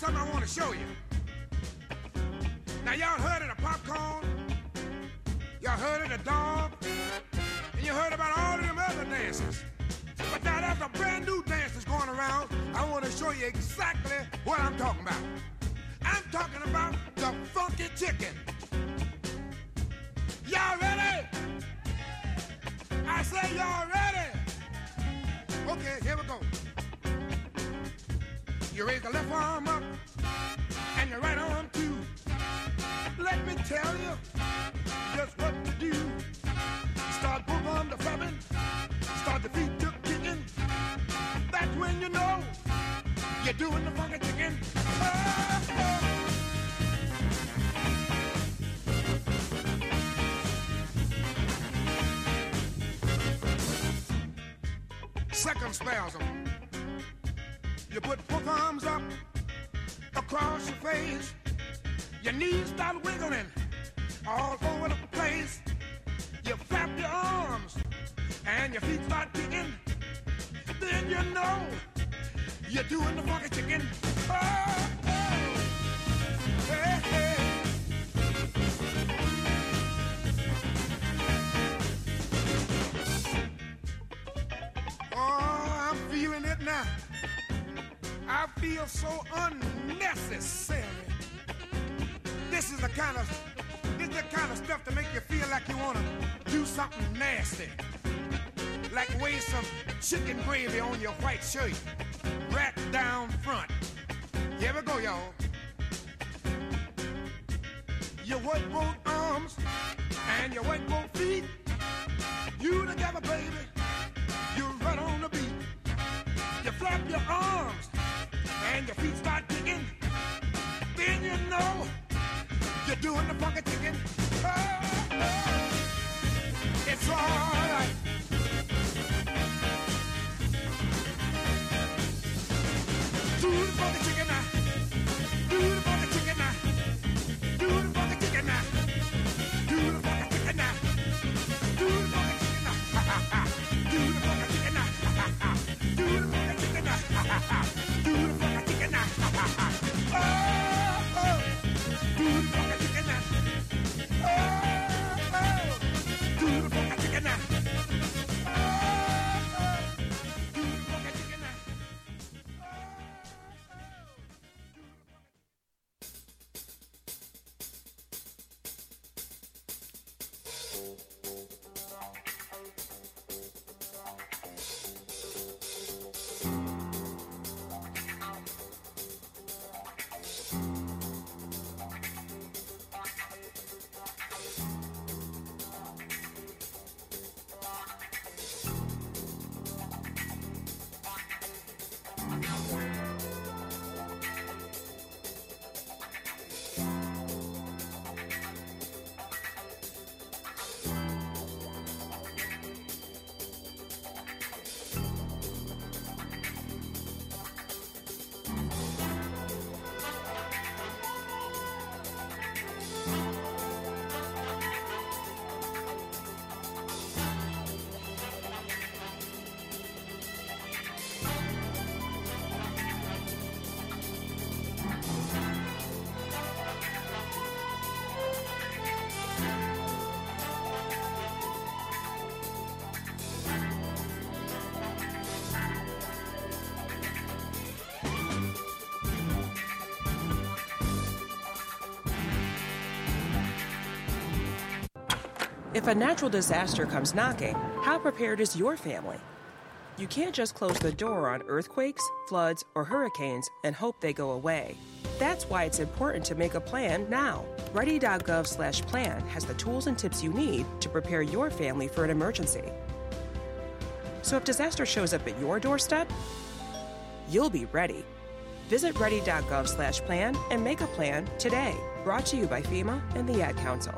something I want to show you. Now, y'all heard of the popcorn? Y'all heard of the dog? And you heard about all of them other dances. But now there's a brand new dance that's going around. I want to show you exactly what I'm talking about. I'm talking about the funky chicken. Y'all ready? I say y'all ready. Okay, here we go. You raise the left arm up and your right arm too. Let me tell you just what to do. Start both arms to flapping, start the feet to kicking. That's when you know you're doing the funky chicken. Second spasm. You put both arms up across your face. Your knees start wiggling all over the place. You flap your arms and your feet start kicking. Then you know you're doing the funky chicken. Oh, oh. Hey, hey. Oh, I'm feeling it now. I feel so unnecessary. This is the kind of stuff to make you feel like you want to do something nasty. Like waste some chicken gravy on your white shirt, right down front. Here we go, y'all. You work both arms and you work both feet. You together, baby. You right on the beat. You flap your arms and your feet start kicking. Then you know you're doing the funky chicken. Oh, oh. It's all right. Do the funky chicken now. Do the funky chicken now. Do the funky chicken now. Do the funky chicken now. Do the funky chicken now. Ha ha ha. Do the funky chicken now. Ha ha ha. Do the funky chicken now. Ha ha ha. Do the funky chicken now. Ha ha ha. Oh, oh. Do the funky chicken now. Oh, oh. Do the funky chicken now. Oh, oh. Do the funky chicken now. If a natural disaster comes knocking, how prepared is your family? You can't just close the door on earthquakes, floods, or hurricanes and hope they go away. That's why it's important to make a plan now. Ready.gov/plan has the tools and tips you need to prepare your family for an emergency. So if disaster shows up at your doorstep, you'll be ready. Visit ready.gov/plan and make a plan today. Brought to you by FEMA and the Ad Council.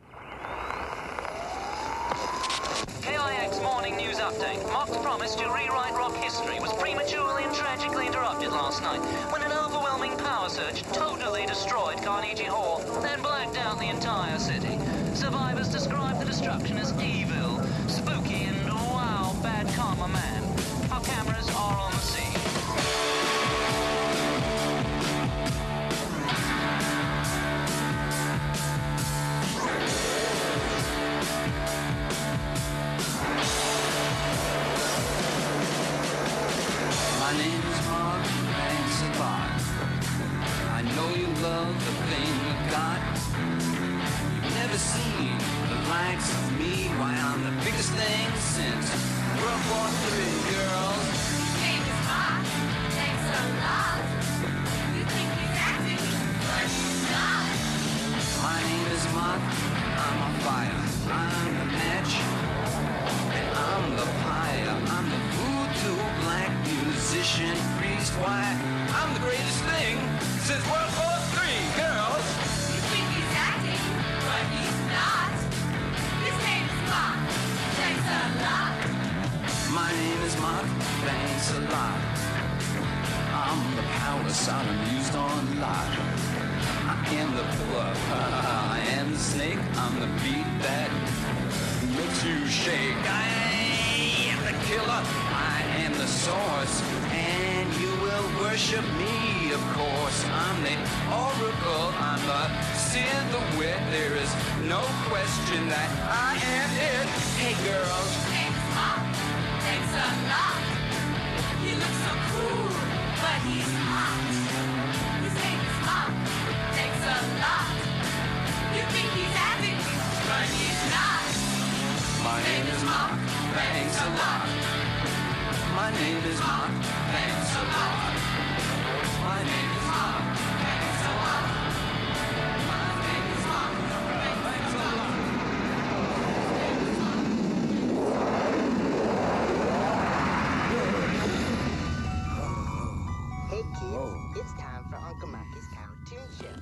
KIX Morning News Update. Mock's promise to rewrite rock history was prematurely and tragically interrupted last night when an overwhelming power surge totally destroyed Carnegie Hall, then blacked out the entire city. Survivors describe the destruction as evil, spooky, and wow, bad karma man. Our cameras are on the scene. why I'm the greatest thing since World War III, girls. You think he's acting, but he's not. His name is Mark. Thanks a lot. My name is Mark, thanks a lot. I'm the power Sodom used on Lot. I am the pillar, I am the snake, I'm the beat that makes you shake. I am the killer, I am the source, and you will worship me, of course. I'm the oracle, I'm the seer, the wit. There is no question that I am it. Hey girls. His name is Mark. Thanks a lot. He looks so cool, but he's hot. His name is Mark. Thanks a lot. You think he's acting, but he's not. My name is Mark, thanks a lot. My name is Mark, thanks a lot. My name is Mark, thanks a lot. My name is Mark, thanks a lot. Hey kids, it's time for Uncle Marky's cartoon show.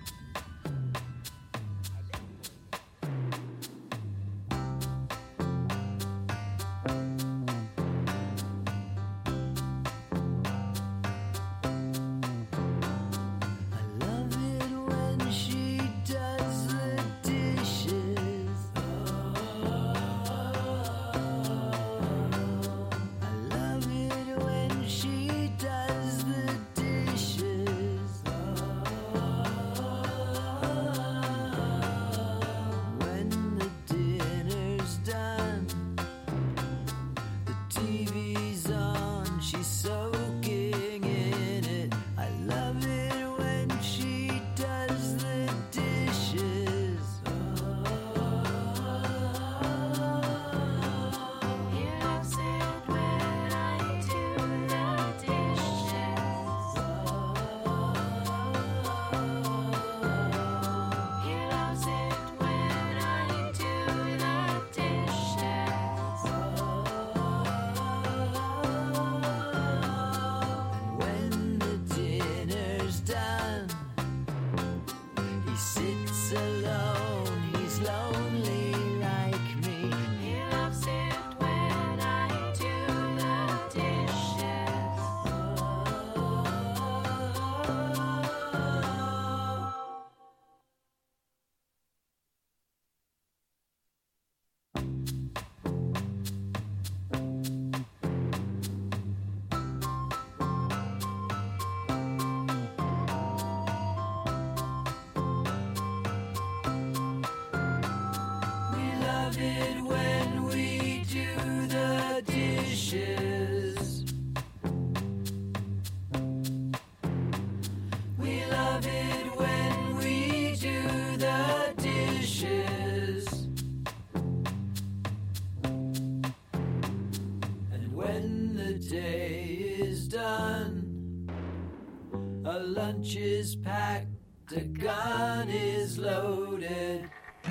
Lunch is packed, the gun is loaded.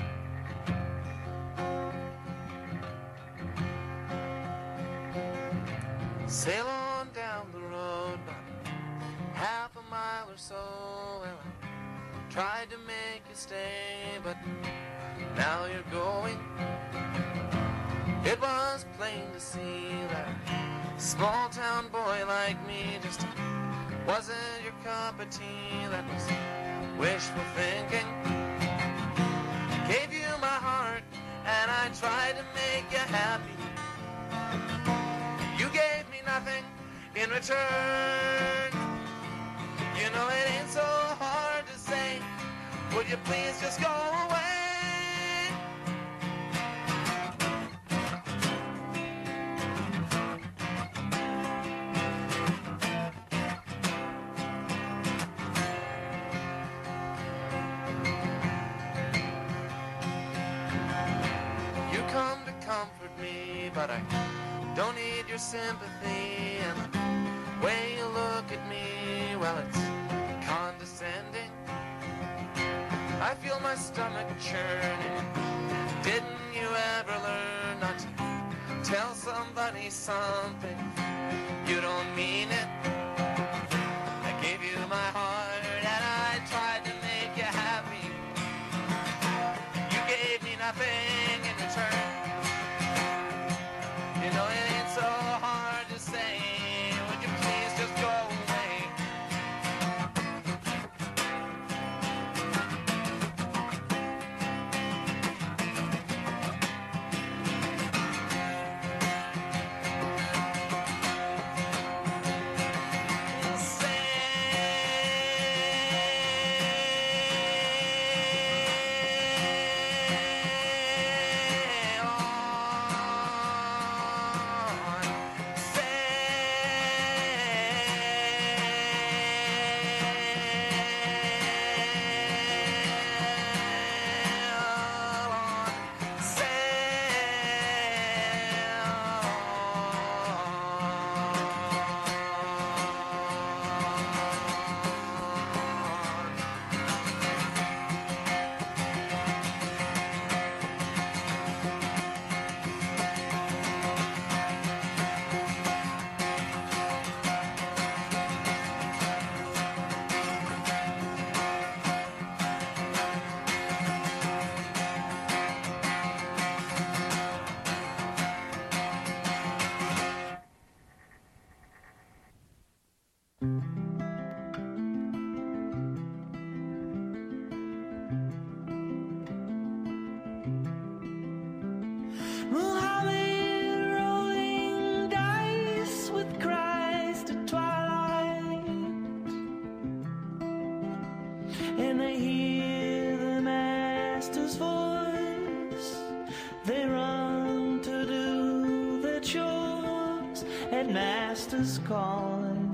Sail on down the road about half a mile or so. Well, I tried to make you stay, but now you're going. It was plain to see that a small town boy like me just wasn't your cup of tea. That was wishful thinking. Gave you my heart and I tried to make you happy. You gave me nothing in return. You know it ain't so hard to say. Would you please just go away? But I don't need your sympathy, and the way you look at me, well, it's condescending. I feel my stomach churning. Didn't you ever learn not to tell somebody something? You don't mean it. my heart and I tried to make you happy. You gave me nothing in return. You know it ain't so hard to say. Would you please just go away? Muhammad rolling dice with Christ at twilight, and they hear the Master's voice. They run to do their chores at Master's calling.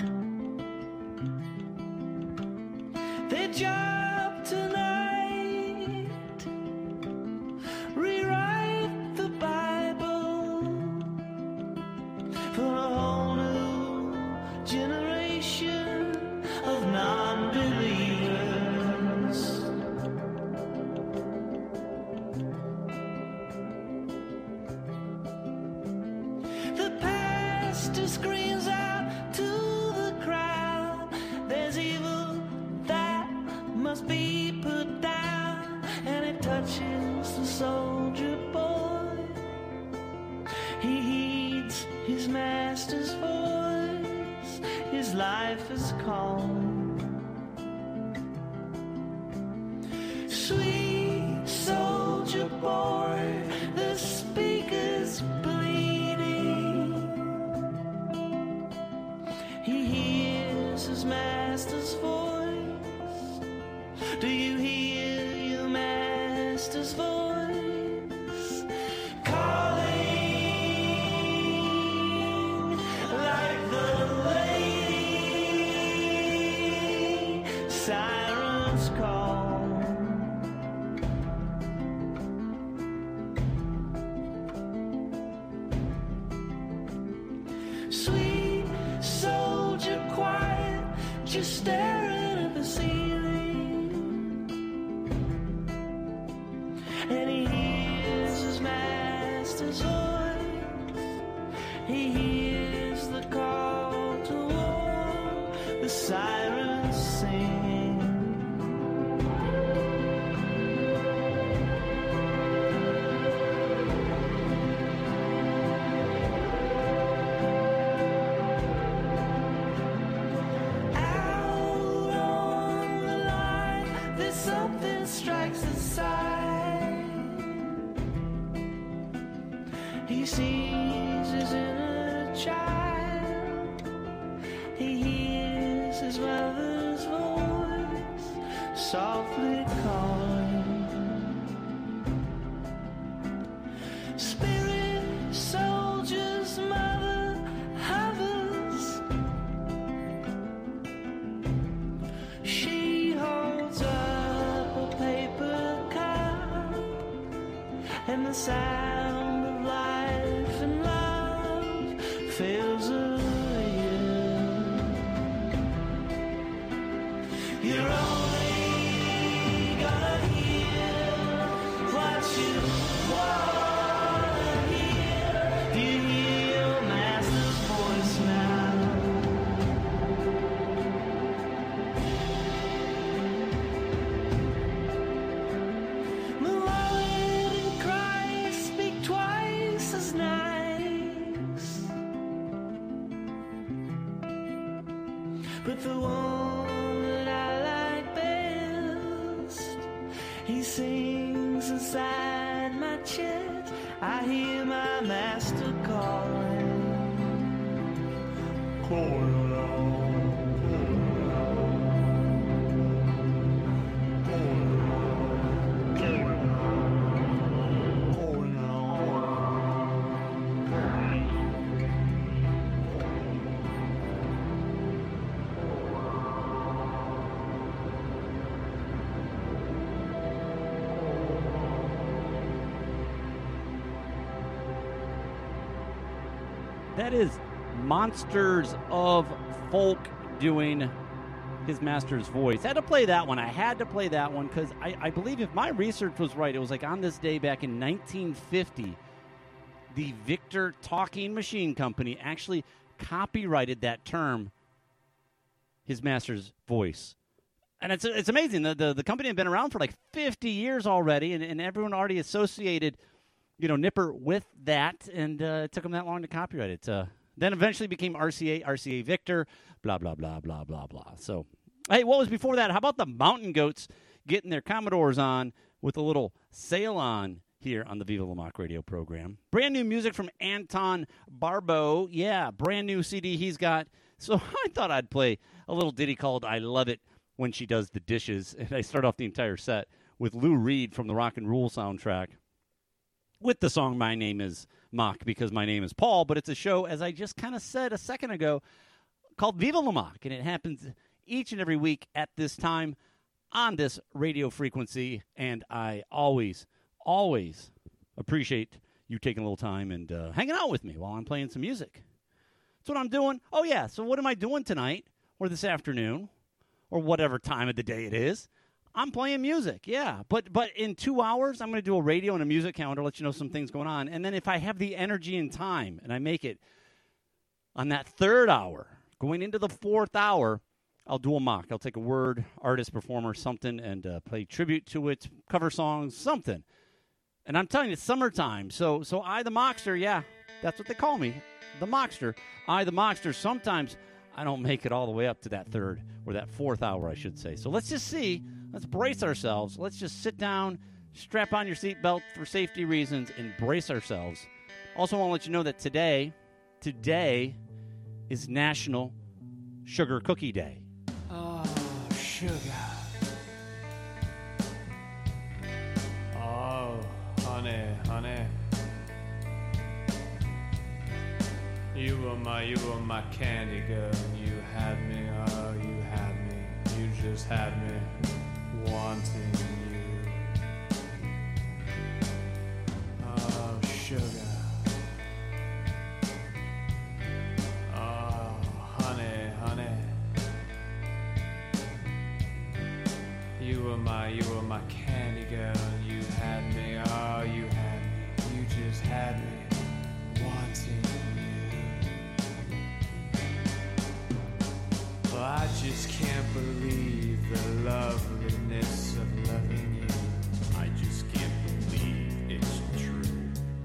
Their job tonight, rewrite the Bible for a whole new generation of non-believers. The pastor screams out to the crowd, there's evil that must be put down, and it touches the soldier boy. He heeds his master's voice, his life is calling. Sweet soldier boy, the speaker's bleeding. He hears his master's voice. Do you hear your master's voice calling like the lady sirens call? Sweet soldier, quiet, just staring at the ceiling, and he hears his master's voice. He hears the call to war, the sirens singing. Out on the line, there's something strikes his side. He sees his inner child. He hears his mother's voice softly calling. Spirit soldier's mother hovers. She holds up a paper cup, and the sound of life and love fills her ear. You're only gonna hear what you wanna hear. Do you hear your master's voice now? but the one that I like best, he sings inside my chest. I hear my master calling, calling out. That is Monsters of Folk doing his master's voice. I had to play that one. I had to play that one because I believe if my research was right, it was like on this day back in 1950, the Victor Talking Machine Company actually copyrighted that term, his master's voice. And it's amazing. The company had been around for like 50 years already, and everyone already associated, Nipper with that, and it took them that long to copyright it. Then eventually became RCA Victor, blah, blah, blah, blah, blah, blah. So, hey, what was before that? How about the Mountain Goats getting their Commodores on with a little sail on here on the Viva La Mock radio program? Brand new music from Anton Barbeau. Yeah, brand new CD he's got. So I thought I'd play a little ditty called I Love It When She Does the Dishes. And I start off the entire set with Lou Reed from the Rock and Roll soundtrack with the song My Name is Mock, because my name is Paul, but it's a show, as I just kind of said a second ago, called Viva La Mock, and it happens each and every week at this time on this radio frequency, and I always appreciate you taking a little time and hanging out with me while I'm playing some music. That's what I'm doing. Oh, yeah, so what am I doing tonight or this afternoon or whatever time of the day it is? I'm playing music, yeah. But in 2 hours, I'm going to do a radio and a music calendar, let you know some things going on. And then if I have the energy and time and I make it on that third hour, going into the fourth hour, I'll do a mock. I'll take a word, artist, performer, something, and play tribute to it, cover songs, something. And I'm telling you, it's summertime. So I, the Mockster, yeah, that's what they call me, the Mockster. I, the Mockster, sometimes I don't make it all the way up to that third or that fourth hour, I should say. So let's just see. Let's brace ourselves. Let's just sit down, strap on your seatbelt for safety reasons, and brace ourselves. Also want to let you know that today is National Sugar Cookie Day. Oh, sugar. Oh, honey. You were my candy girl. You had me, oh, you had me. You just had me wanting you. Oh, sugar. Oh, honey. You were my candy girl. You had me, oh, you had me. You just had me wanting you. Well, I just can't believe the loveliness of loving you. I just can't believe it's true.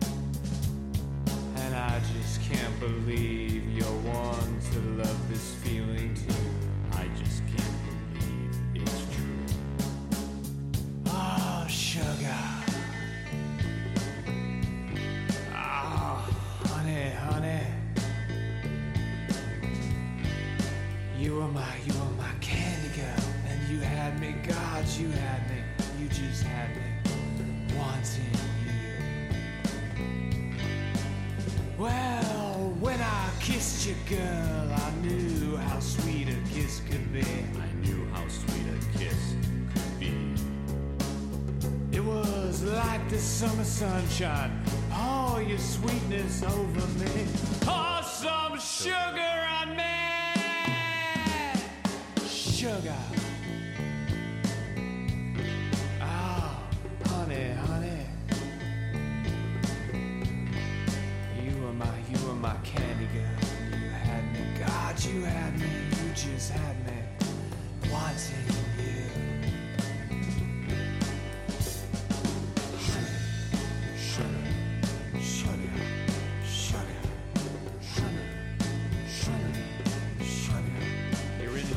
And I just can't believe you're one to love this feeling too. I just can't believe it's true. Oh, sugar. Oh, honey. You were my candy girl, and you had me, God, you had me, you just had me wanting you. Well, when I kissed you, girl, I knew how sweet a kiss could be. I knew how sweet a kiss could be. It was like the summer sunshine, all your sweetness over me. Oh, some sugar on me. Sugar. Oh, honey. You were my candy girl. You had me, God, you had me. You just had me wanting you. Sugar. You're in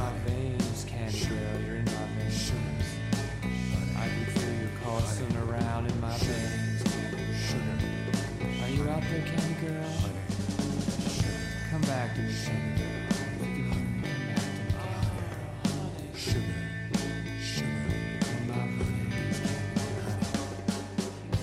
back to me. With the honey back to me. Sugar, sugar, and my honey is giving me honey.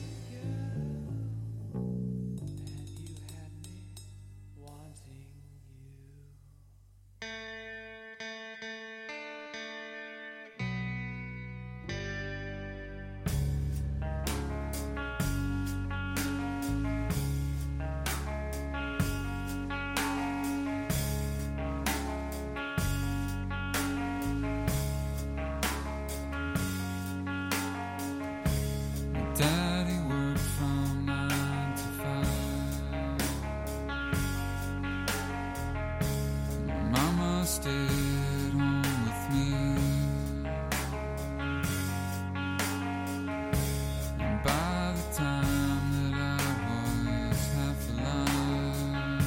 Daddy worked from 9 to 5. Mama stayed home with me. And by the time that I was half alive,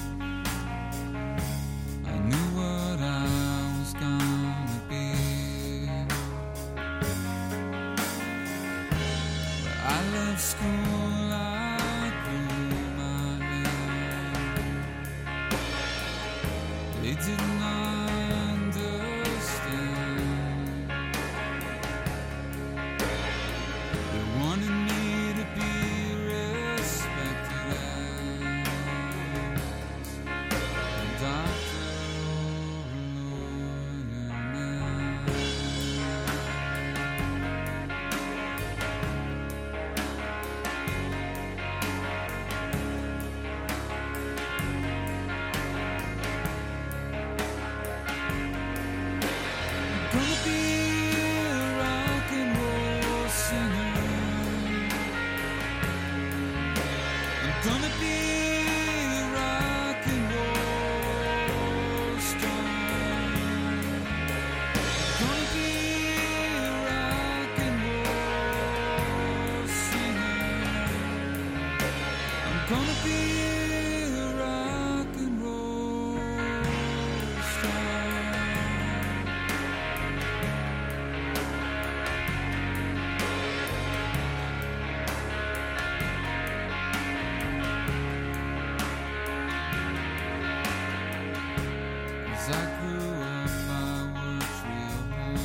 I knew what I was gonna be. I left school, I grew my hair. They didn't understand. They wanted me to be respected as a doctor or a lawyer man. Gonna be a rock and roll singer. I'm gonna be a rock and roll star. Gonna be a rock and roll singer. I'm gonna be a rock and roll star. As I grew up, I worked real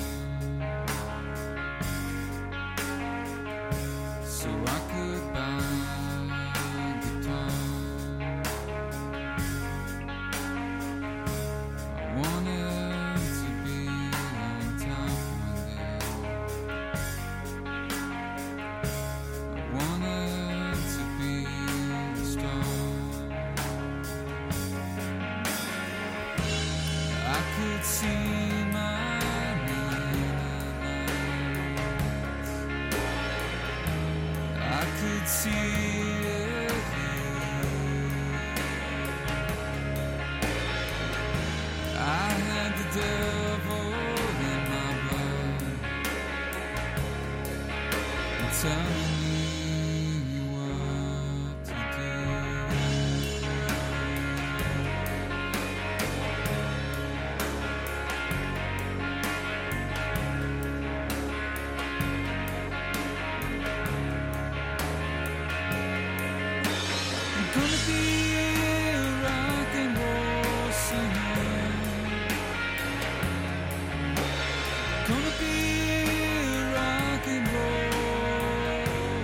hard so I could buy a guitar. I wanted to be on top one day. I wanted to be a star. I could see my midnight. I could see it here. I had the devil in my blood, telling me what to do. Gonna be a rock and roll singer. Gonna be a rock and roll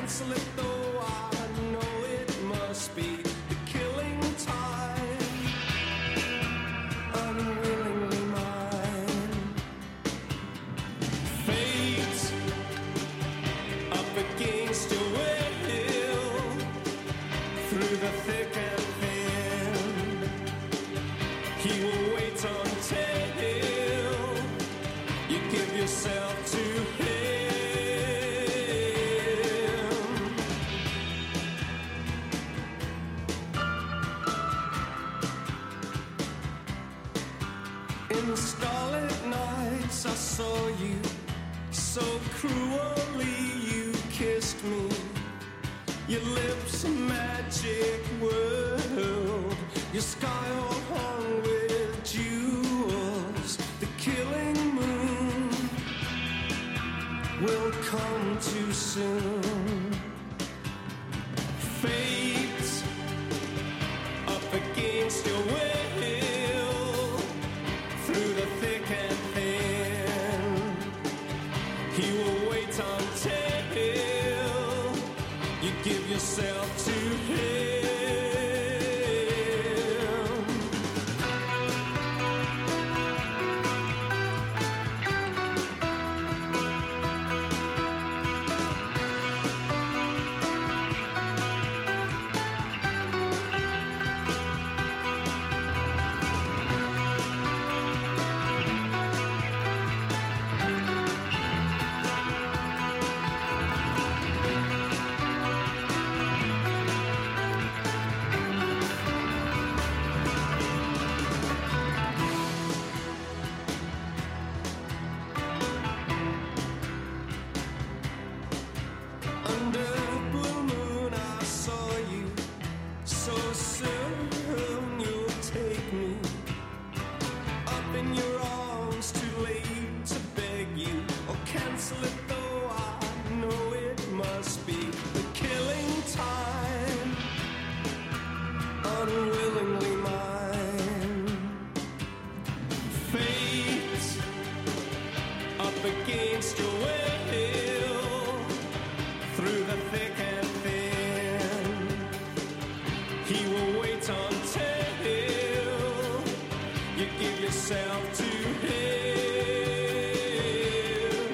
cancel it though I know it must be the killing time, unwillingly mine. Fate up against your will, through the thick and thin, he will wait until you give yourself to him. In the starlit nights I saw you, so cruelly you kissed me. Your lips a magic world, your sky all hung with jewels. The killing moon will come too soon. Fate up against your will, through the thick and thin, he will wait until you give yourself to him. Under blue moon I saw you, so soon you'll take me up in your arms, too late to beg you, or cancel it though I know it must be the killing time, unwillingly mine. Fate up against your will, through the thick and thin, he will wait until you give yourself to him.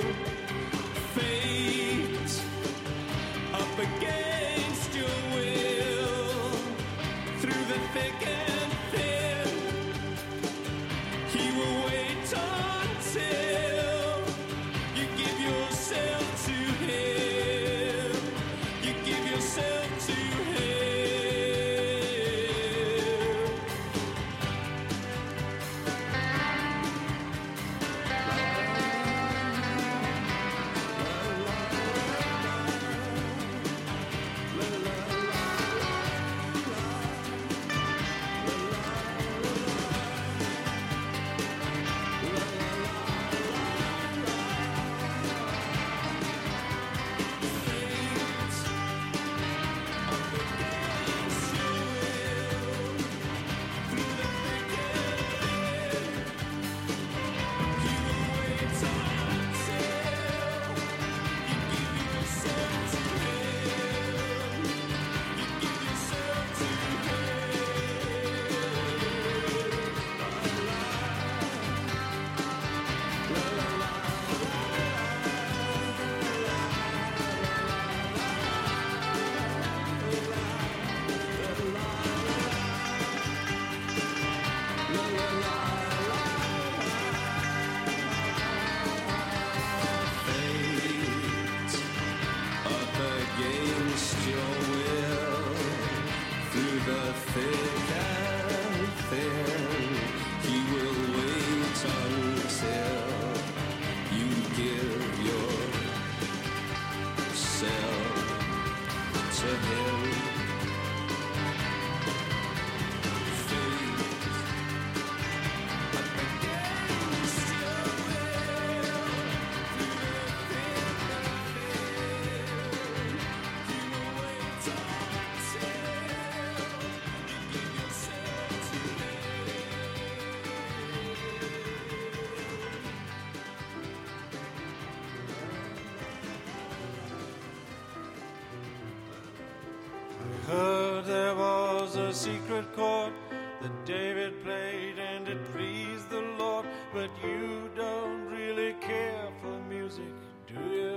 Fate up against your will, through the thick and thin, he will wait until you give yourself to him. You give yourself to him. was a secret chord that David played and it pleased the Lord. But you don't really care for music, do you?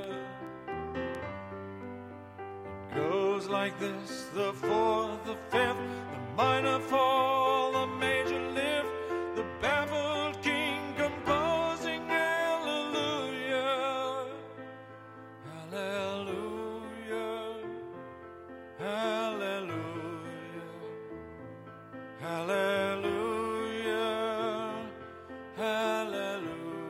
It goes like this: the fourth, the fifth, the minor fall, the major lift, the baffled king composing hallelujah, hallelujah, hallelujah, hallelujah, hallelujah.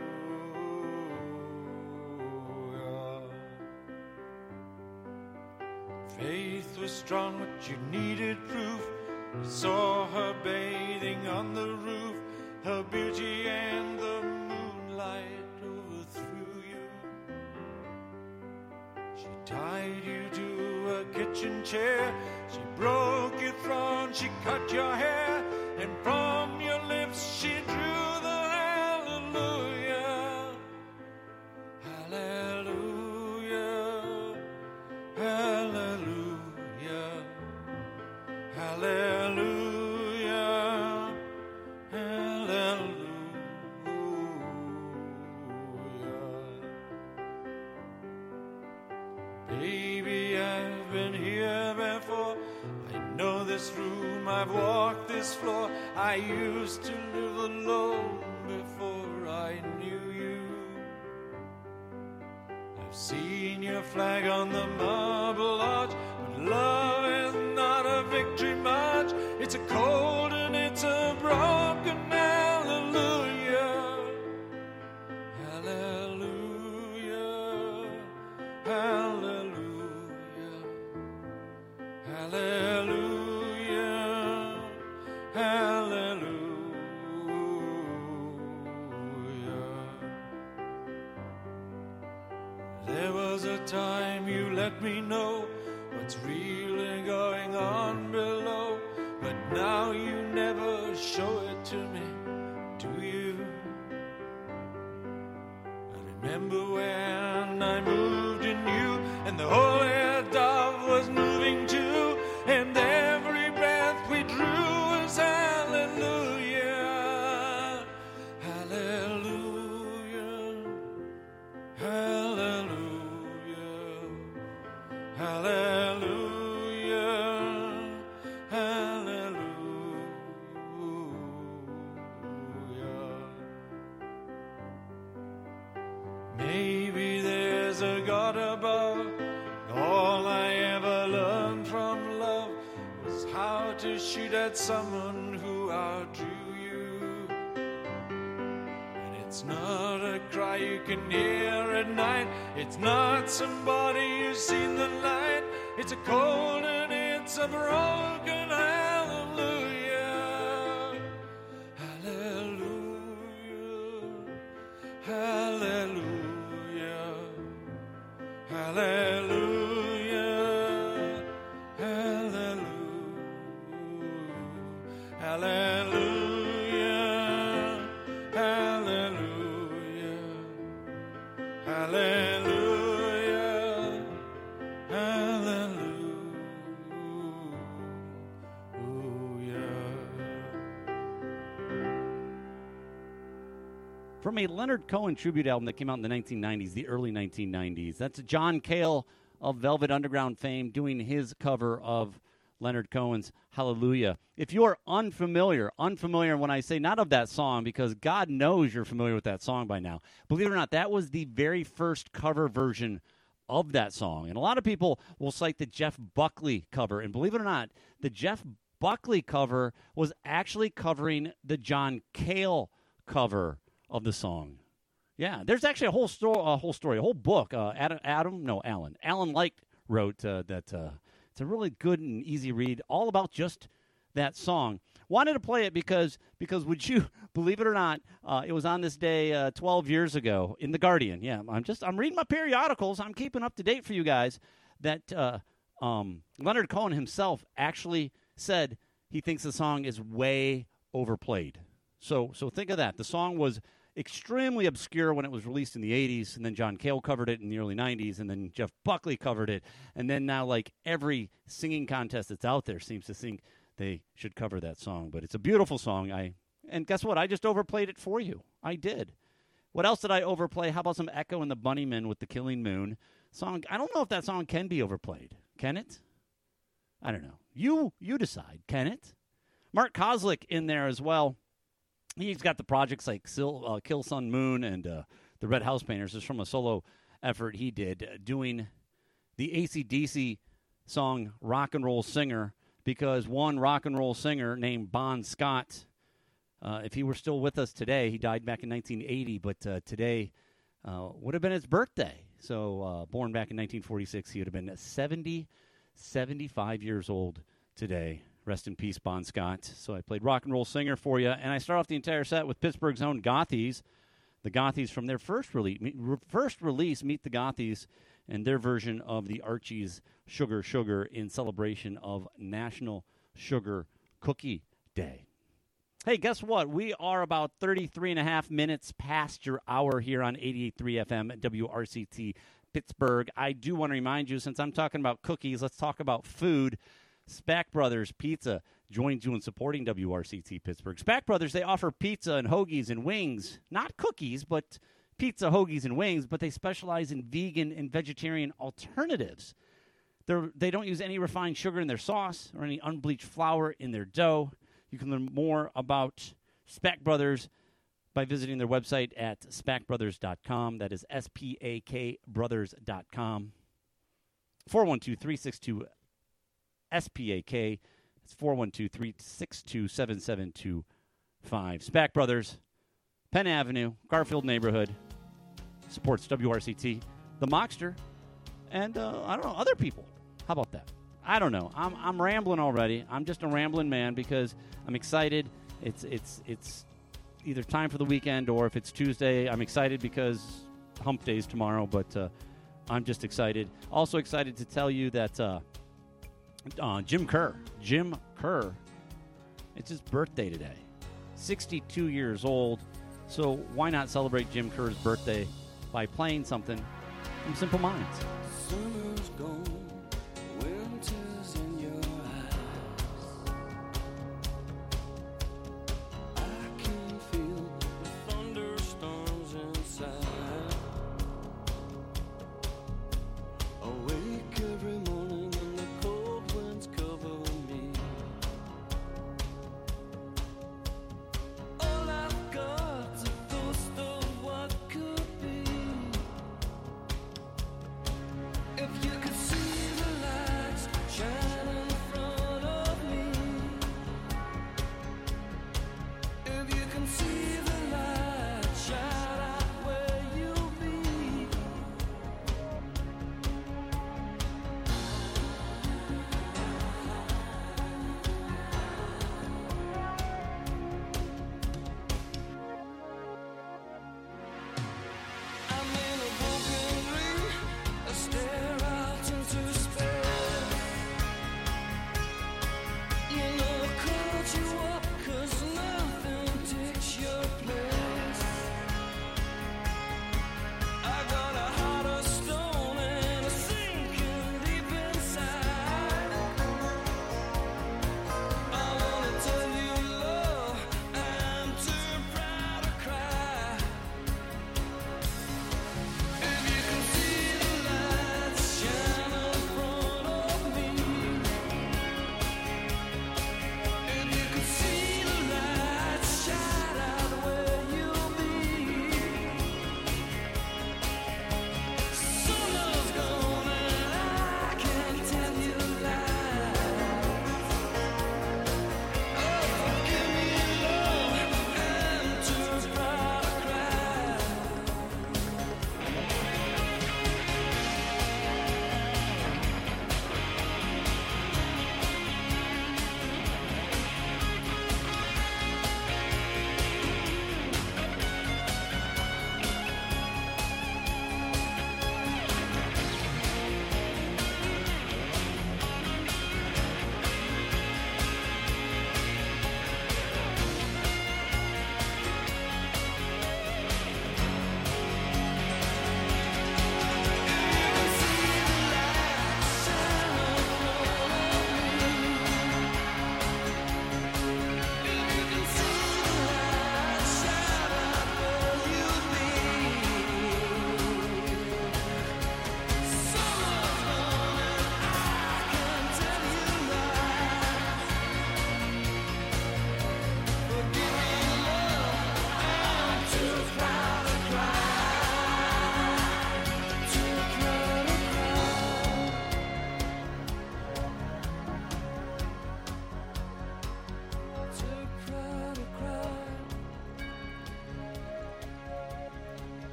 Faith was strong, but you needed proof. You saw her bathing on the roof, her beauty and the moonlight overthrew you. She tied you to a kitchen chair, she broke your throne, she cut your hair, and from your lips she drew the hallelujah, hallelujah, hallelujah, hallelujah, hallelujah. Baby, I've been here before. I know this room, I've walked this floor. I used to live alone before I knew you. I've seen your flag on the marble arch, but love is not a victory march. It's a cold and it's a broken hallelujah, hallelujah, hallelujah, hallelujah, hallelujah. There was a time you let me know what's really going on below, but now you never show it to me, do you? I remember when I moved in you, and the holy dove was moving too, and every breath we drew was hallelujah, hallelujah, hallelujah, hallelujah, hallelujah. Maybe there's a God above. All I ever learned from love was how to shoot at someone who outdrew you. And it's not a cry you can hear at night. It's not somebody who's seen the light. It's a cold and it's a broken hallelujah, hallelujah, hallelujah, hallelujah, hallelujah, hallelujah, hallelujah, hallelujah, From a Leonard Cohen tribute album that came out in the 1990s, the early 1990s. That's John Cale of Velvet Underground fame doing his cover of Leonard Cohen's Hallelujah. If you are unfamiliar when I say not of that song, because God knows you're familiar with that song by now. Believe it or not, that was the very first cover version of that song. And a lot of people will cite the Jeff Buckley cover. And believe it or not, the Jeff Buckley cover was actually covering the John Cale cover of the song. Yeah, there's actually a whole book. Alan Light wrote that. It's a really good and easy read, all about just that song. Wanted to play it because would you believe it or not, it was on this day 12 years ago in The Guardian. Yeah, I'm reading my periodicals. I'm keeping up to date for you guys. That Leonard Cohen himself actually said he thinks the song is way overplayed. So think of that. The song was extremely obscure when it was released in the 80s, and then John Cale covered it in the early 90s, and then Jeff Buckley covered it, and then now like every singing contest that's out there seems to sing they should cover that song. But it's a beautiful song. And guess what? I just overplayed it for you. I did. What else did I overplay? How about some Echo and the Bunnymen with The Killing Moon song? I don't know if that song can be overplayed. Can it? I don't know. You decide. Can it? Mark Kozlik in there as well. He's got the projects like Kill Sun Moon and the Red House Painters. This is from a solo effort he did doing the AC/DC song Rock and Roll Singer, because one rock and roll singer named Bon Scott, if he were still with us today, he died back in 1980, but today would have been his birthday. So born back in 1946, he would have been 75 years old today. Rest in peace, Bon Scott. So I played Rock and Roll Singer for you, and I start off the entire set with Pittsburgh's own Gothies. The Gothies from their first release, Meet the Gothies, and their version of the Archie's Sugar Sugar in celebration of National Sugar Cookie Day. Hey, guess what? We are about 33 and a half minutes past your hour here on 88.3 FM at WRCT Pittsburgh. I do want to remind you, since I'm talking about cookies, let's talk about food. Spack Brothers Pizza joins you in supporting WRCT Pittsburgh. Spack Brothers, they offer pizza and hoagies and wings. Not cookies, but pizza, hoagies, and wings, but they specialize in vegan and vegetarian alternatives. They don't use any refined sugar in their sauce or any unbleached flour in their dough. You can learn more about Spack Brothers by visiting their website at spackbrothers.com. That is SPAK brothers.com. 412-362-SPAK. It's 412-362-7725. Spack Brothers, Penn Avenue, Garfield neighborhood, supports WRCT, the Mockster, and I don't know, other people. How about that? I don't know. I'm rambling already. I'm just a rambling man because I'm excited. It's either time for the weekend, or if it's Tuesday, I'm excited because hump day's tomorrow, but I'm just excited. Also excited to tell you that Jim Kerr, it's his birthday today. 62 years old. So why not celebrate Jim Kerr's birthday by playing something from Simple Minds? Summer's gone, winter's in your eyes. I can feel the thunderstorms inside. Awake every morning and the cold winds cover me. All I've got's a ghost of what could be. If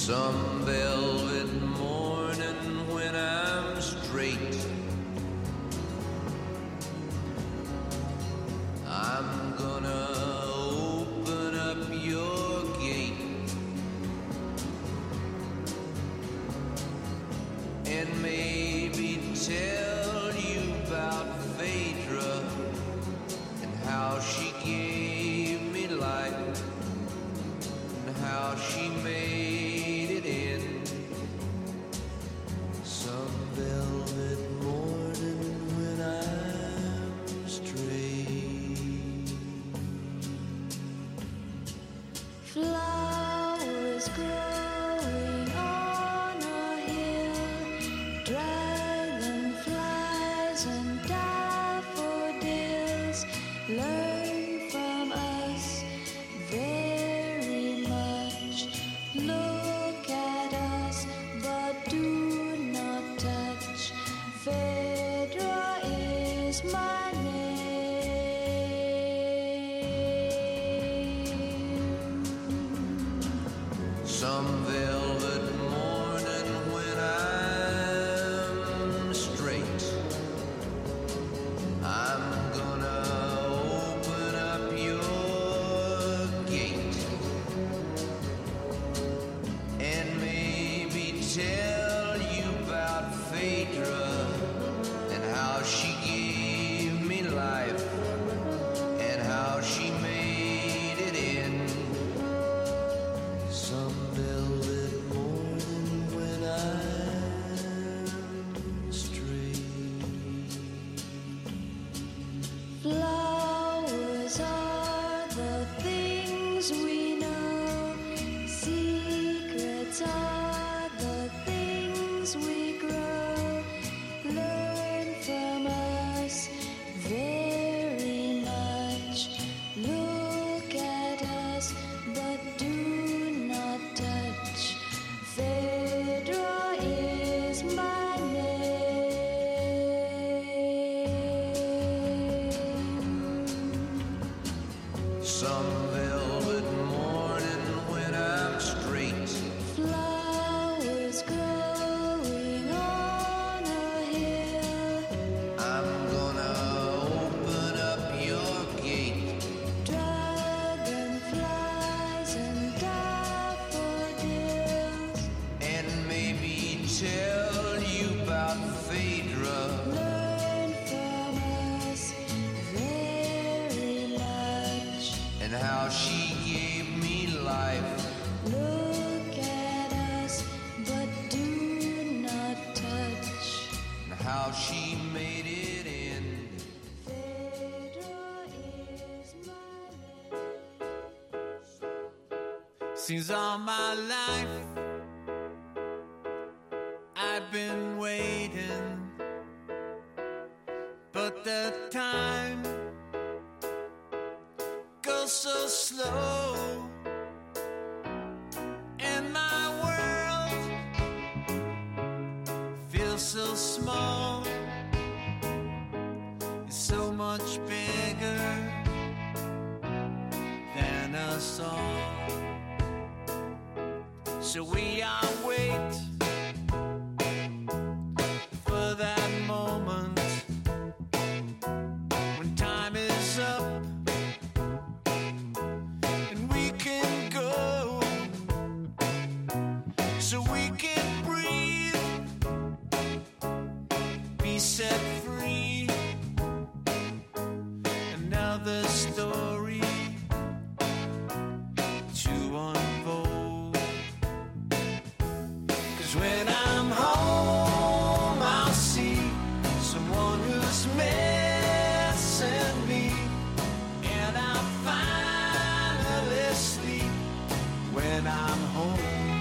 Some velvet morning when I'm straight, I'm gonna open up your gate and maybe tell you about Phaedra and how she gave me life and how she made it in some velvet morning when I'm straight. Flowers growing on a hill, dragonflies and daffodils learn from us very much. Look at us, but do not touch. Phaedra is my name. Some velvet morning when I'm straight, I'm gonna open up your gate and maybe tell you about Phaedra and how she gave me life and how she made it in some velvet morning when I'm straight. Flowers are the things we know. Secrets are the things we grow. Learn from us very much. Look at us, but do not touch. Phaedra is my name. Some velvet morning when I'm straight, Flowers growing on a hill, I'm gonna open up your gate dragonflies and daffodils and maybe tell you about Phaedra learn from us very much. and how she gave me life Look at us, but do not touch. and how she made it in. Phaedra is my name. Seems all my life I've been waiting, but the time goes so slow, and my world feels so small. It's so much bigger than us all. So we all wait for that moment when time is up and we can go, so we can breathe, be set free. Another story to unfold. 'Cause when I'm home, I'll see someone who's missing me, and I'll finally sleep when I'm home.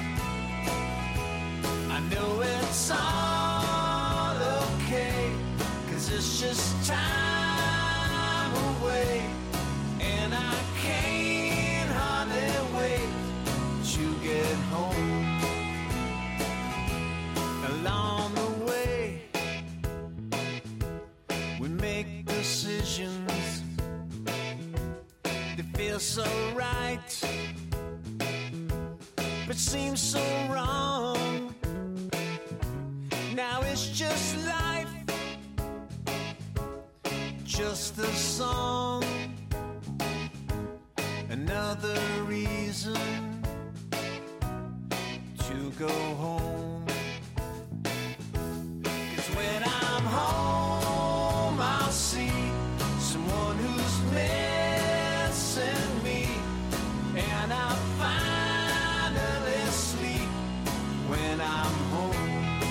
I know it's all okay, 'cause it's just time away, and I can't hardly wait to get home. Along the way, we make decisions that feel so right, but which seems so wrong. Now it's just life, just a song, another reason to go home. 'Cause when I'm home, I'll see someone who's missing me, and I'll finally sleep when I'm home.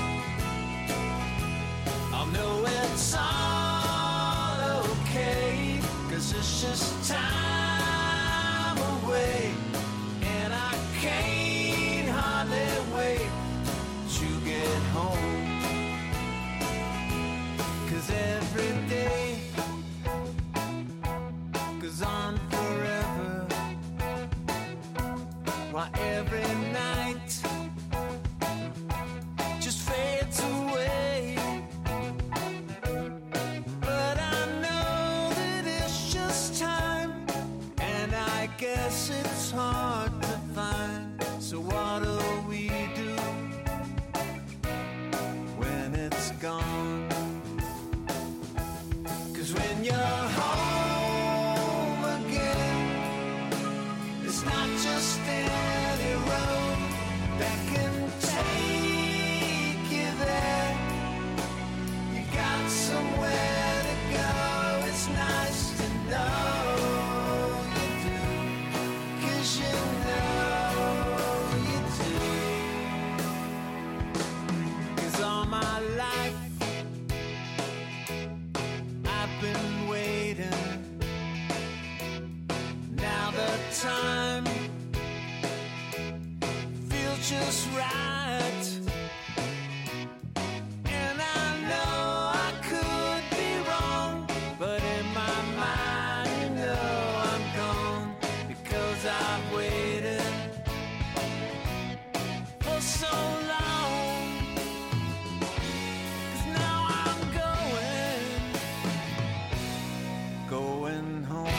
I'll know it's all okay, 'cause it's just time away, and I can't hardly wait to get home. 'Cause every day goes on forever, while every night just fades away. But I know that it's just time, and I guess it's hard to find. So what do we do when it's gone? 'Cause when you're home again, it's not just any road that can take you there. You got somewhere to go, it's nice to know you do, 'cause you know you do. 'Cause all my life I've been waiting. Now the time feels just right, and I know I could be wrong, but in my mind, you know I'm gone, because I've waited for so long. 'Cause now I'm going home.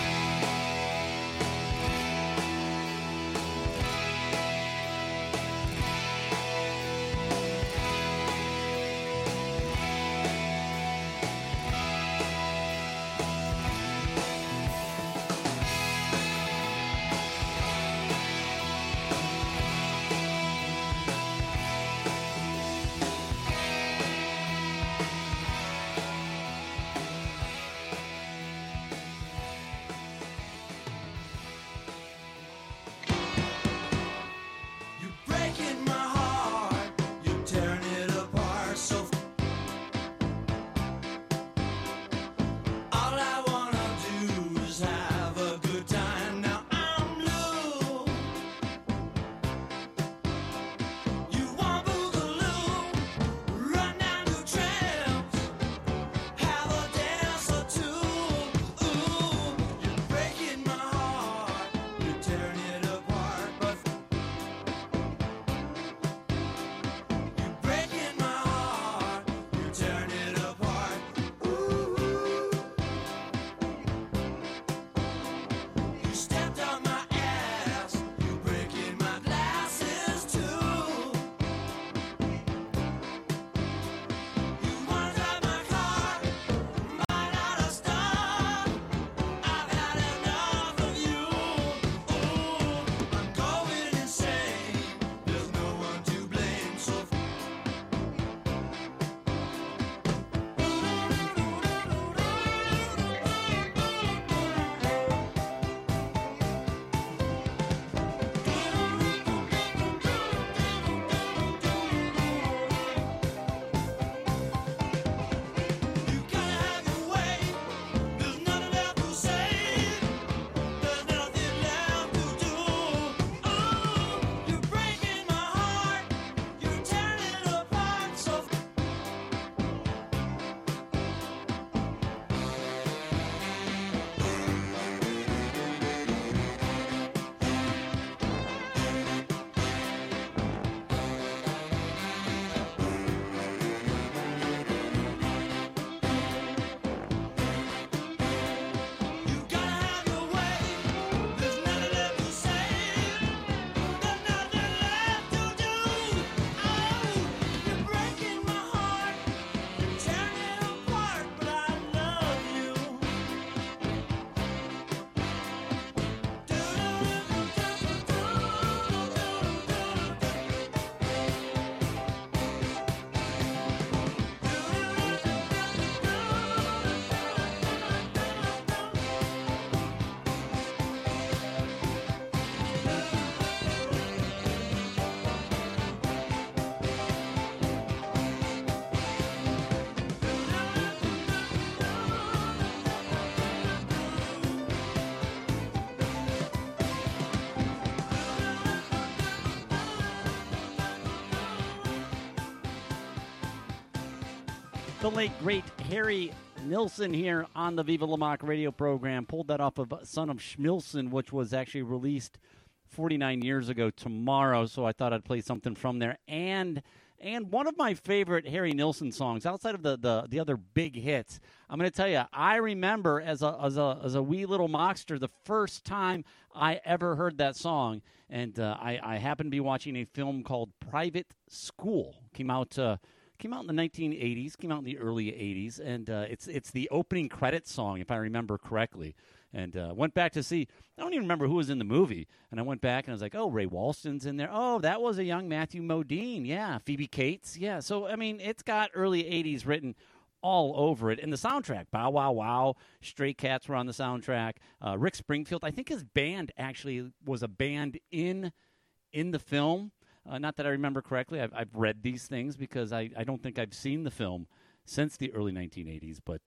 The late, great Harry Nilsson here on the Viva La Mock radio program. Pulled that off of Son of Schmilson, which was actually released 49 years ago tomorrow, so I thought I'd play something from there. And one of my favorite Harry Nilsson songs, outside of the other big hits, I'm going to tell you, I remember as a wee little mockster, the first time I ever heard that song, and I happened to be watching a film called Private School. Came out in the 1980s, came out in the early 80s, and it's the opening credits song, if I remember correctly. And went back to see, I don't even remember who was in the movie, and I went back and I was like, oh, Ray Walston's in there. Oh, that was a young Matthew Modine. Yeah, Phoebe Cates. Yeah, so, I mean, it's got early 80s written all over it. And the soundtrack, Bow Wow Wow, Stray Cats were on the soundtrack. Rick Springfield, I think his band actually was a band in the film. Not that I remember correctly. I've read these things because I don't think I've seen the film since the early 1980s. But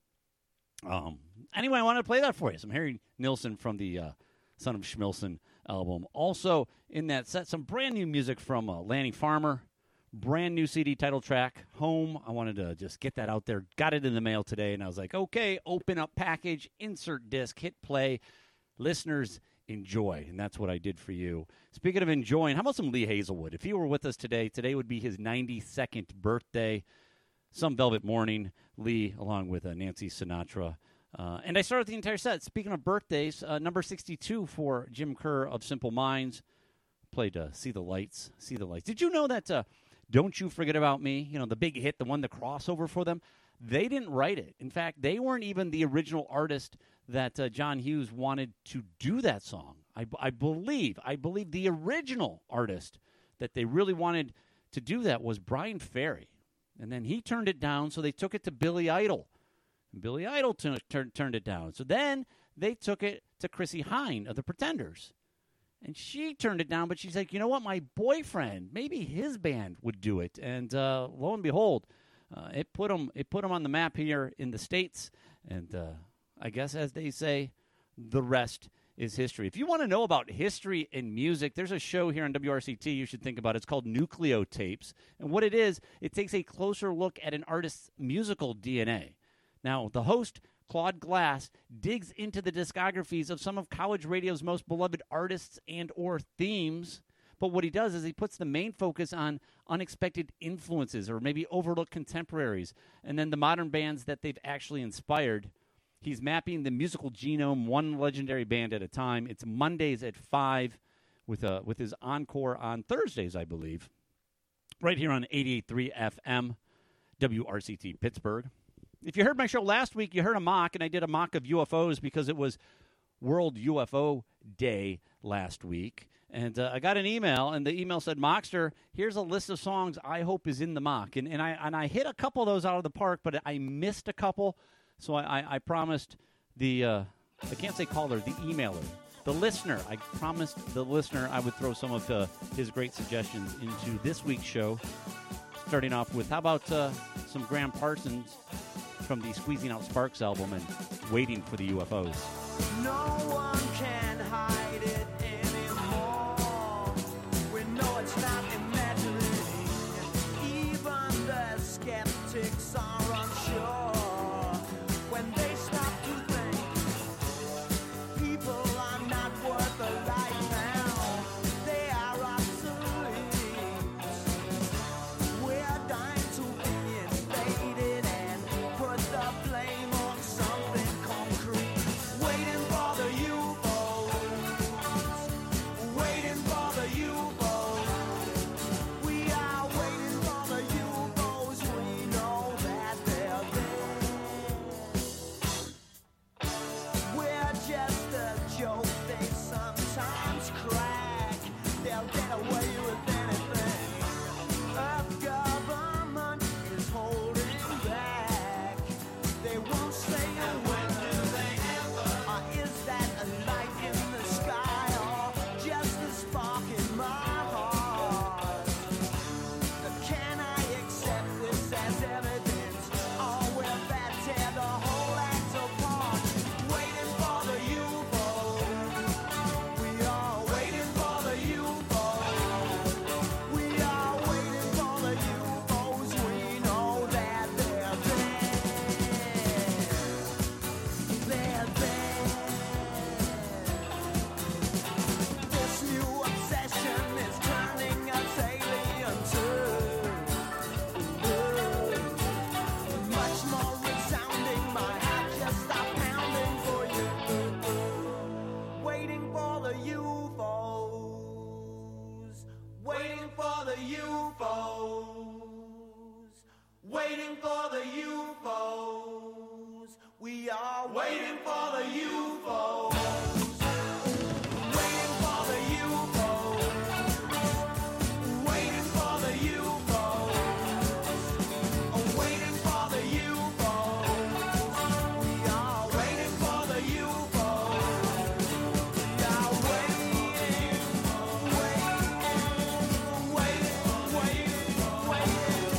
anyway, I wanted to play that for you. Some Harry Nilsson from the Son of Schmilson album. Also in that set, some brand new music from Lanny Farmer. Brand new CD title track, Home. I wanted to just get that out there. Got it in the mail today, and I was like, okay, open up package, insert disc, hit play. Listeners, enjoy, and that's what I did for you. Speaking of enjoying, how about some Lee Hazelwood? If he were with us today would be his 92nd birthday. Some Velvet Morning, Lee, along with Nancy Sinatra. And I started the entire set. Speaking of birthdays, number 62 for Jim Kerr of Simple Minds. Played See the Lights, See the Lights. Did you know that Don't You Forget About Me, the big hit, the one, the crossover for them, they didn't write it. In fact, they weren't even the original artist that John Hughes wanted to do that song. I believe the original artist that they really wanted to do that was Brian Ferry. And then he turned it down, so they took it to Billy Idol. And Billy Idol turned it down. So then they took it to Chrissie Hynde of the Pretenders. And she turned it down, but she's like, you know what, my boyfriend, maybe his band would do it. And lo and behold, it put them on the map here in the States. And I guess, as they say, the rest is history. If you want to know about history and music, there's a show here on WRCT you should think about. It's called Nucleotapes. And what it is, it takes a closer look at an artist's musical DNA. Now, the host, Claude Glass, digs into the discographies of some of college radio's most beloved artists and or themes. But what he does is he puts the main focus on unexpected influences or maybe overlooked contemporaries, and then the modern bands that they've actually inspired. He's mapping the musical genome, one legendary band at a time. It's Mondays at 5 with his encore on Thursdays, I believe, right here on 88.3 FM, WRCT Pittsburgh. If you heard my show last week, you heard a mock, and I did a mock of UFOs because it was World UFO Day last week. And I got an email, and the email said, Mockster, here's a list of songs I hope is in the mock. And I hit a couple of those out of the park, but I missed a couple. So I promised I can't say caller, the emailer, the listener. I promised the listener I would throw some of his great suggestions into this week's show. Starting off with, how about some Graham Parsons from the Squeezing Out Sparks album and Waiting for the UFOs. No one can hide it anymore. We know it's not imagining. Even the skeptics are unsure. When they stop to think, people are not worth a life now. They are obsolete. We're dying to be invaded and put the blame on something concrete. Waiting for the UFOs. waiting for the UFO. Waiting for the UFO. Waiting for the UFO. Waiting for the UFO. We are waiting for the UFO. We are waiting,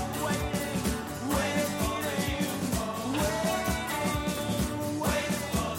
waiting for the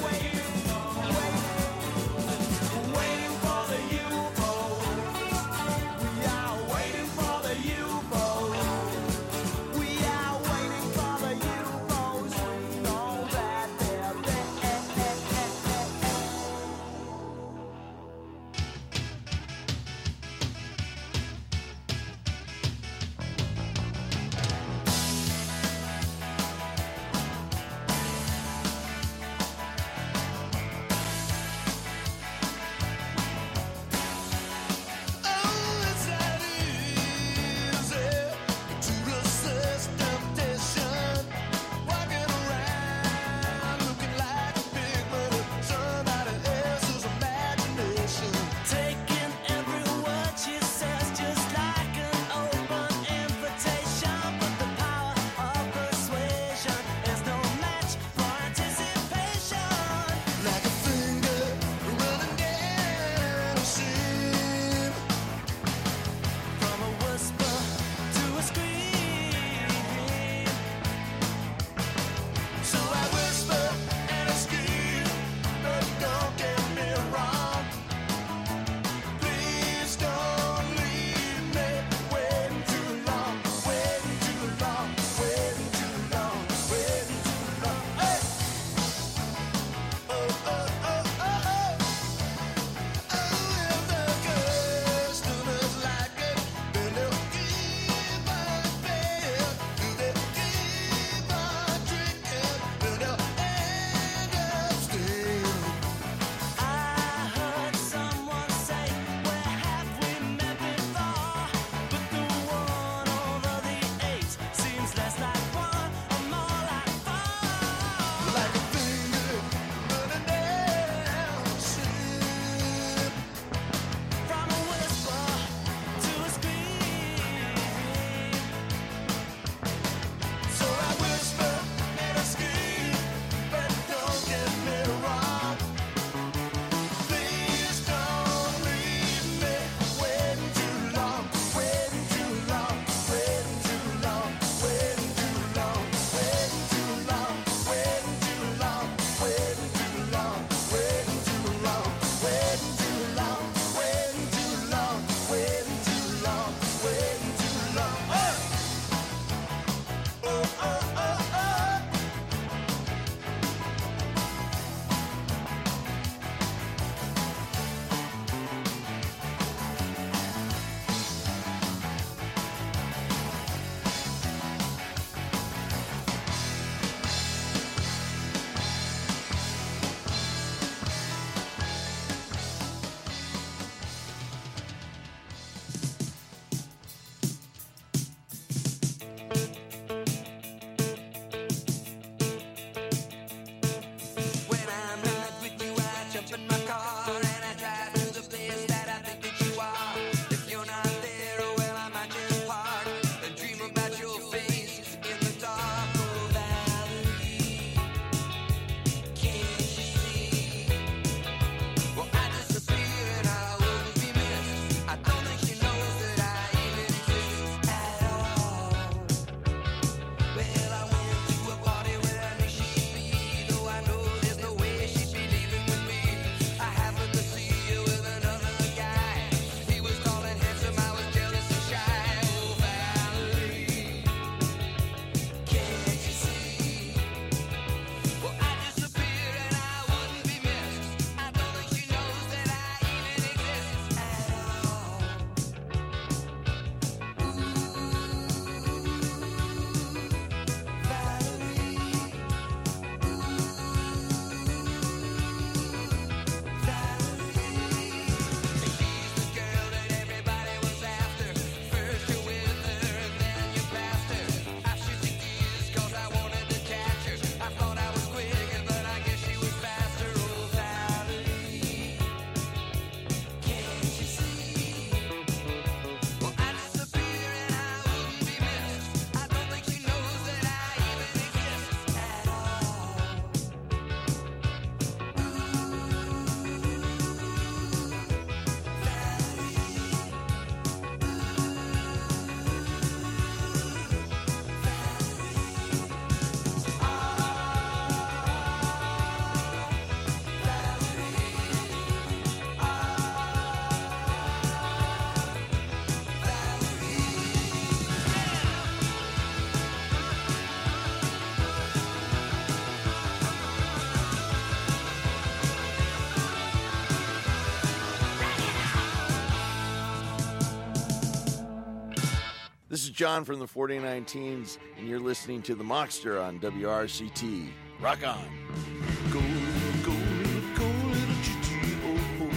John from the 49 Teens, and you're listening to The Mockster on WRCT. Rock on. Go, little, little GTO.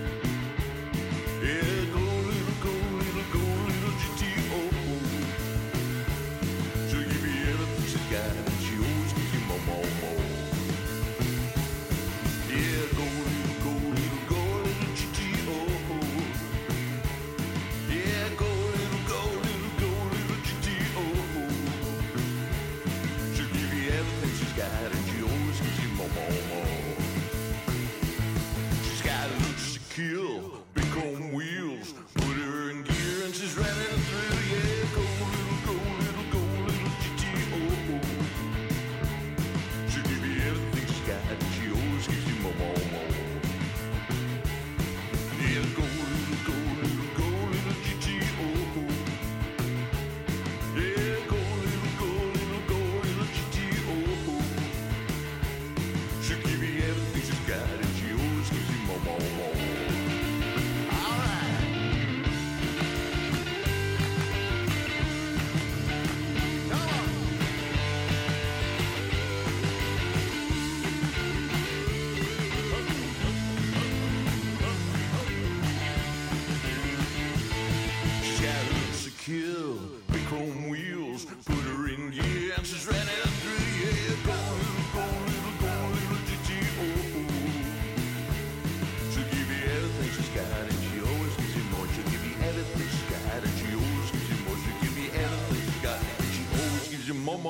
Yeah, go, little GTO. She'll give you everything she's got, and she always gives you more. Yeah, go, little GTO. Yeah, go, little GTO. She'll give you everything she's got, and she always gives you more. She's got a look to kill, big chrome wheels, put her in gear, and she's running through. Yeah, go, little GTO. She'll give you everything she's got, and she always gives you more. Yeah, go, little GTO. Yeah, go, little GTO. She'll give you everything she's got, and she always gives you more. All right. Come on. She's got looks to kill, big chrome wheels, put her in gear, and she's running through. Yeah, go, little GTO. She'll give you everything she's got, and she always gives you more. She'll give you everything she's got, and she always gives you more. She'll give you everything she's got, and she always gives you more.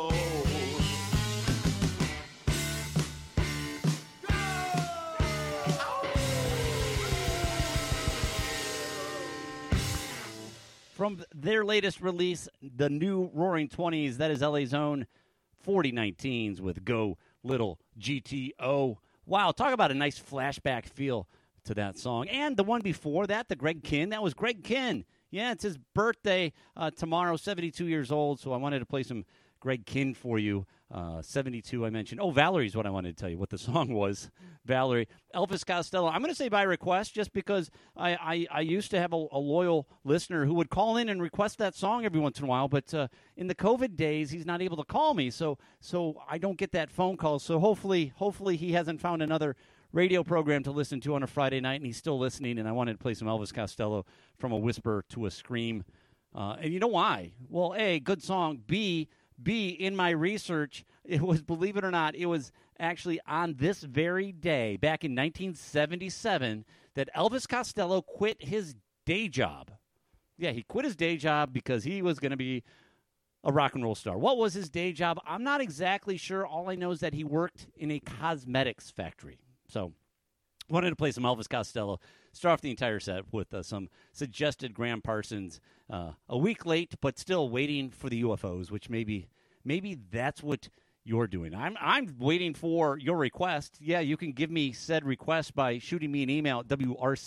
From their latest release, the new Roaring 20s, that is LA's own 4019s with Go Little GTO. Wow, talk about a nice flashback feel to that song. And the one before that, the Greg Kihn, that was Greg Kihn. Yeah, it's his birthday tomorrow, 72 years old, so I wanted to play some Greg Kihn for you. 72, I mentioned. Oh, Valerie's what I wanted to tell you, what the song was. Valerie. Elvis Costello. I'm going to say by request just because I used to have a loyal listener who would call in and request that song every once in a while, but in the COVID days, he's not able to call me, so I don't get that phone call. So hopefully he hasn't found another radio program to listen to on a Friday night, and he's still listening, and I wanted to play some Elvis Costello, From a Whisper to a Scream. And you know why? Well, A, good song. B, in my research, it was, believe it or not, it was actually on this very day, back in 1977, that Elvis Costello quit his day job. Yeah, he quit his day job because he was going to be a rock and roll star. What was his day job? I'm not exactly sure. All I know is that he worked in a cosmetics factory. So wanted to play some Elvis Costello. Start off the entire set with some suggested Graham Parsons. A week late, but still waiting for the UFOs, which maybe that's what you're doing. I'm waiting for your request. Yeah, you can give me said request by shooting me an email at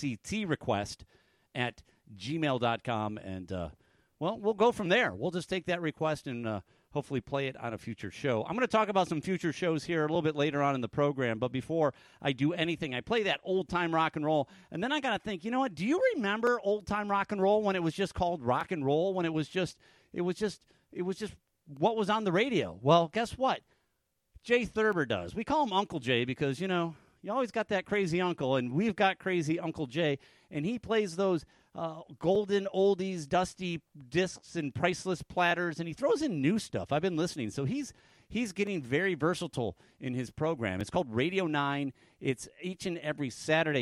wrctrequest@gmail.com, and well, we'll go from there. We'll just take that request and hopefully play it on a future show. I'm going to talk about some future shows here a little bit later on in the program, but before I do anything, I play that old-time rock and roll, and then I got to think, you know what, do you remember old-time rock and roll when it was just called rock and roll, when it was just what was on the radio? Well, guess what? Jay Thurber does. We call him Uncle Jay because, you know, you always got that crazy uncle, and we've got crazy Uncle Jay, and he plays those golden oldies, dusty discs and priceless platters, and he throws in new stuff. I've been listening, so he's getting very versatile in his program. It's called Radio 9. It's each and every Saturday